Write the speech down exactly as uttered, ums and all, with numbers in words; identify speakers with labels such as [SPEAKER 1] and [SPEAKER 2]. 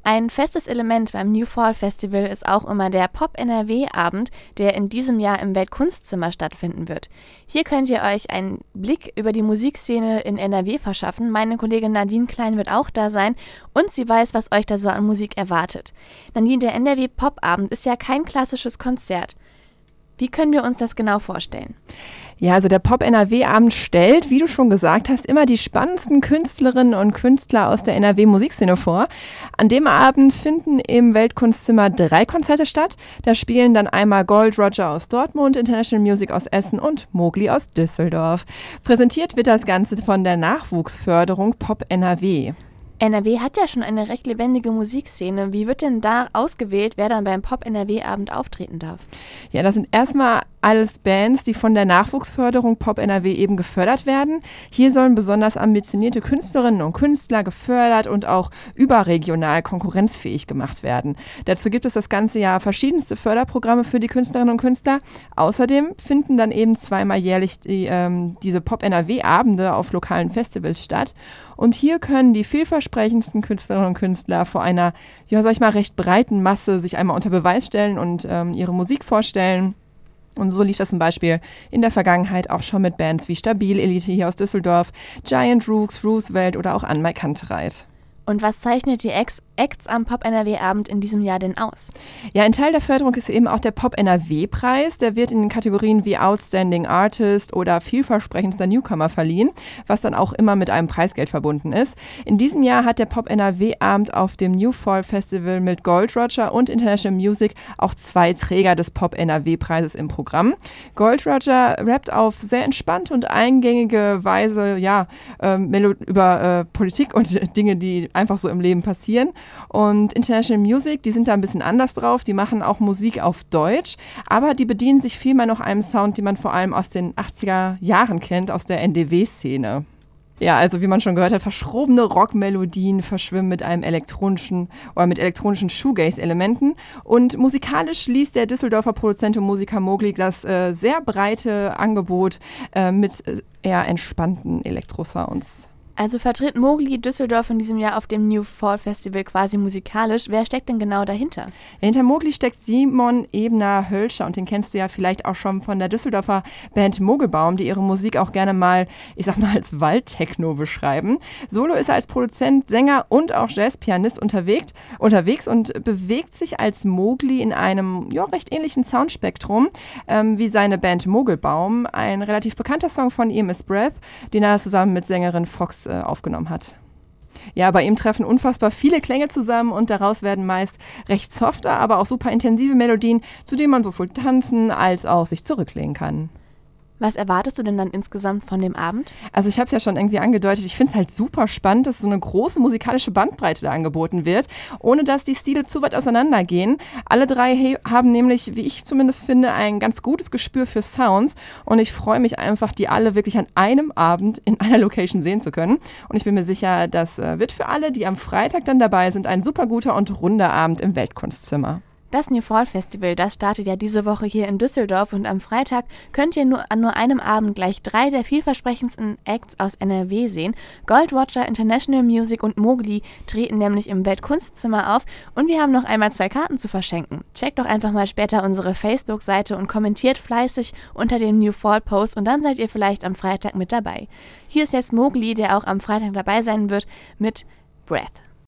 [SPEAKER 1] Ein festes Element beim New Fall Festival ist auch immer der Pop-N R W-Abend, der in diesem Jahr im Weltkunstzimmer stattfinden wird. Hier könnt ihr euch einen Blick über die Musikszene in N R W verschaffen. Meine Kollegin Nadine Klein wird auch da sein und sie weiß, was euch da so an Musik erwartet. Nadine, der N R W-Pop-Abend ist ja kein klassisches Konzert. Wie können wir uns das genau vorstellen?
[SPEAKER 2] Ja, also der Pop-N R W-Abend stellt, wie du schon gesagt hast, immer die spannendsten Künstlerinnen und Künstler aus der N R W-Musikszene vor. An dem Abend finden im Weltkunstzimmer drei Konzerte statt. Da spielen dann einmal Gold Roger aus Dortmund, International Music aus Essen und Mowgli aus Düsseldorf. Präsentiert wird das Ganze von der Nachwuchsförderung Pop-N R W.
[SPEAKER 1] N R W hat ja schon eine recht lebendige Musikszene. Wie wird denn da ausgewählt, wer dann beim Pop-N R W-Abend auftreten darf?
[SPEAKER 2] Ja, das sind erstmal alles Bands, die von der Nachwuchsförderung Pop-N R W eben gefördert werden. Hier sollen besonders ambitionierte Künstlerinnen und Künstler gefördert und auch überregional konkurrenzfähig gemacht werden. Dazu gibt es das ganze Jahr verschiedenste Förderprogramme für die Künstlerinnen und Künstler. Außerdem finden dann eben zweimal jährlich die, ähm, diese Pop-N R W-Abende auf lokalen Festivals statt. Und hier können die vielversprechendsten Künstlerinnen und Künstler vor einer, ja, sag ich mal, recht breiten Masse sich einmal unter Beweis stellen und ähm, ihre Musik vorstellen. Und so lief das zum Beispiel in der Vergangenheit auch schon mit Bands wie Stabil Elite hier aus Düsseldorf, Giant Rooks, Roosevelt oder auch Anmai Kantereit.
[SPEAKER 1] Und was zeichnet die Acts, Acts am Pop-N R W-Abend in diesem Jahr denn aus?
[SPEAKER 2] Ja, ein Teil der Förderung ist eben auch der Pop-N R W-Preis. Der wird in den Kategorien wie Outstanding Artist oder vielversprechendster Newcomer verliehen, was dann auch immer mit einem Preisgeld verbunden ist. In diesem Jahr hat der Pop-N R W-Abend auf dem New Fall Festival mit Gold Roger und International Music auch zwei Träger des Pop-N R W-Preises im Programm. Gold Roger rappt auf sehr entspannte und eingängige Weise ja, äh, Melo- über äh, Politik und Dinge, die einfach so im Leben passieren. Und International Music, die sind da ein bisschen anders drauf, die machen auch Musik auf Deutsch, aber die bedienen sich vielmehr noch einem Sound, den man vor allem aus den achtziger Jahren kennt, aus der N D W-Szene. Ja, also wie man schon gehört hat, verschrobene Rockmelodien verschwimmen mit einem elektronischen oder mit elektronischen Shoegaze-Elementen. Und musikalisch liest der Düsseldorfer Produzent und Musiker Mowgli das äh, sehr breite Angebot äh, mit äh, eher entspannten Elektrosounds.
[SPEAKER 1] Also vertritt Mowgli Düsseldorf in diesem Jahr auf dem New Fall Festival quasi musikalisch. Wer steckt denn genau dahinter?
[SPEAKER 2] Ja, hinter Mowgli steckt Simon Ebner-Hölscher und den kennst du ja vielleicht auch schon von der Düsseldorfer Band Mogelbaum, die ihre Musik auch gerne mal, ich sag mal, als Waldtechno beschreiben. Solo ist er als Produzent, Sänger und auch Jazzpianist unterwegs, unterwegs und bewegt sich als Mowgli in einem ja, recht ähnlichen Soundspektrum ähm, wie seine Band Mogelbaum. Ein relativ bekannter Song von ihm ist Breath, den er zusammen mit Sängerin Fox aufgenommen hat. Ja, bei ihm treffen unfassbar viele Klänge zusammen und daraus werden meist recht softe, aber auch super intensive Melodien, zu denen man sowohl tanzen als auch sich zurücklehnen kann.
[SPEAKER 1] Was erwartest du denn dann insgesamt von dem Abend?
[SPEAKER 2] Also ich habe es ja schon irgendwie angedeutet, ich finde es halt super spannend, dass so eine große musikalische Bandbreite da angeboten wird, ohne dass die Stile zu weit auseinandergehen. Alle drei he- haben nämlich, wie ich zumindest finde, ein ganz gutes Gespür für Sounds und ich freue mich einfach, die alle wirklich an einem Abend in einer Location sehen zu können. Und ich bin mir sicher, das äh, wird für alle, die am Freitag dann dabei sind, ein super guter und runder Abend im Weltkunstzimmer.
[SPEAKER 1] Das New Fall Festival, das startet ja diese Woche hier in Düsseldorf und am Freitag könnt ihr nur an nur einem Abend gleich drei der vielversprechendsten Acts aus N R W sehen. Gold Roger, International Music und Mowgli treten nämlich im Weltkunstzimmer auf und wir haben noch einmal zwei Karten zu verschenken. Checkt doch einfach mal später unsere Facebook-Seite und kommentiert fleißig unter dem New Fall Post und dann seid ihr vielleicht am Freitag mit dabei. Hier ist jetzt Mowgli, der auch am Freitag dabei sein wird, mit Breath.